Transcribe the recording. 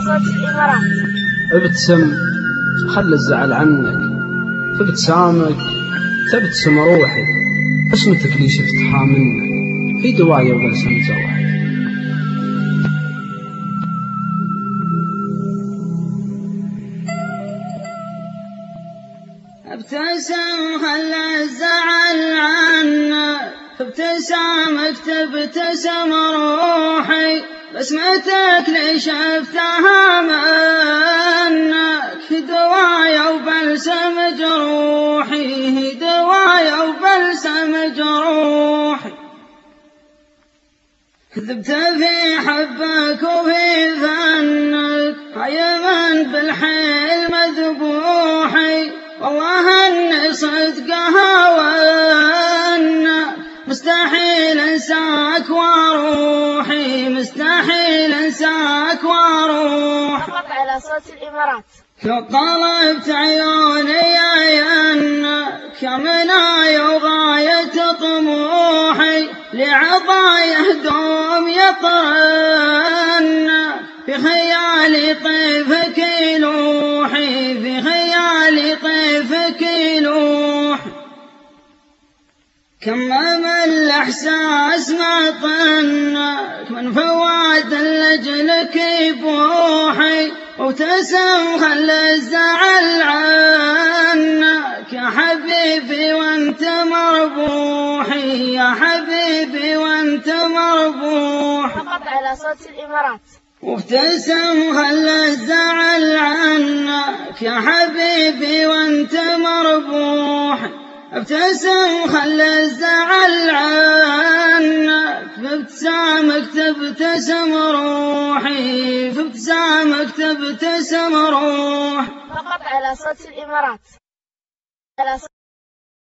صوت الإمارات. ابتسم خلي الزعل عنك، في ابتسامك تبتسم روحي، بسمتك لي شفتها منك، في دوايا وبلسم زواحي. ابتسم خلى الزعل عنك، ابتسامك تبتسم روحي، بسمتك لي شفتها منك، دوايا وبلسم جروحي، دوايا وبلسم جروحي. كذبت في حبك وفي فنك، عيما بالحيل مذبوحي، والله اني صدقها وانك مستحيل انساك واروحي، مستحيل انساك واروحي. فقط على صوت الإمارات. طلبت عيوني عينك يا مناي وغاية طموحي، لعطايا دوم يطرنك، في خيالي طيفك يلوحي، في خيالي طيفك يلوحي. كمم الإحساس ما طنك، من فواد لأجلك يبوحي، وابتسم خلى الزعل عنك، يا حبيبي وانت مربوحي، يا حبيبي وانت مربوحي. فقط على صوت الإمارات. وابتسم خلى الزعل عنك، يا حبيبي وانت مربوحي، ابتسم خلى الزعل عنك، بابتسامك تبتسم روحي، بابتسامك تبتسم روحي. فقط على صوت الإمارات.